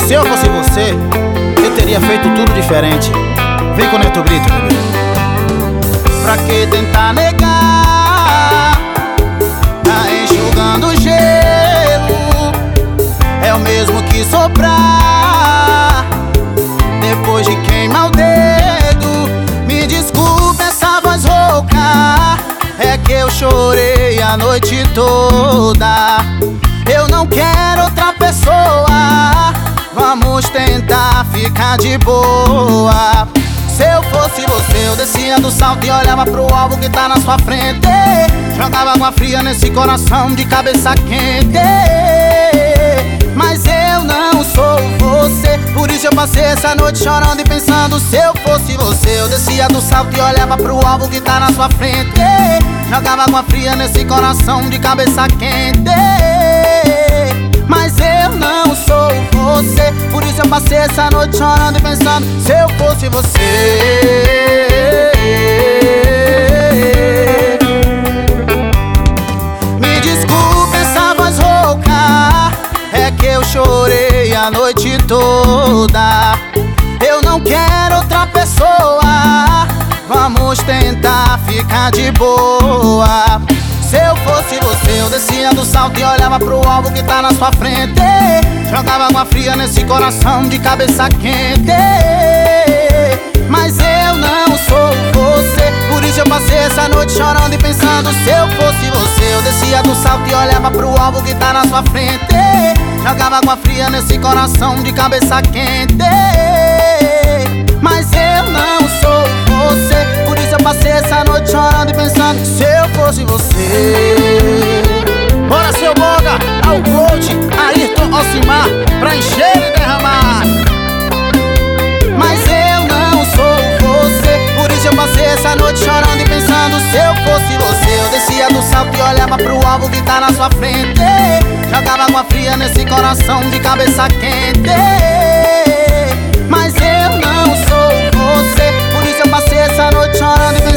Se eu fosse você, eu teria feito tudo diferente. Vem com o Neto Brito, bebê. Pra que tentar negar? Tá enxugando gelo. É o mesmo que soprar depois de queimar o dedo. Me desculpe essa voz rouca, é que eu chorei a noite toda. Eu não quero outra pessoa, vamos tentar ficar de boa. Se eu fosse você, eu descia do salto e olhava pro alvo que tá na sua frente. Jogava água fria nesse coração de cabeça quente. Mas eu não sou você, por isso eu passei essa noite chorando e pensando. Se eu fosse você, eu descia do salto e olhava pro alvo que tá na sua frente. Jogava água fria nesse coração de cabeça quente. Mas eu não sou você, por isso eu passei essa noite chorando e pensando. Se eu fosse você, me desculpe essa voz rouca, é que eu chorei a noite toda. Eu não quero outra pessoa, vamos tentar ficar de boa. Se eu fosse você, eu descia do salto e olhava pro alvo que tá na sua frente. Jogava água fria nesse coração de cabeça quente. Mas eu não sou você, por isso eu passei essa noite chorando e pensando. Se eu fosse você, eu descia do salto e olhava pro alvo que tá na sua frente. Jogava água fria nesse coração de cabeça quente. Mas eu não sou você, por isso eu passei essa noite chorando e pensando. Se eu fosse você. Bora, seu Boga, ao coach, Ayrton Alcimar, pra encher e derramar. Mas eu não sou você, por isso eu passei essa noite chorando e pensando. Se eu fosse você, eu descia do salto e olhava pro alvo que tá na sua frente. Jogava água fria nesse coração de cabeça quente. Mas eu não sou você, por isso eu passei essa noite chorando e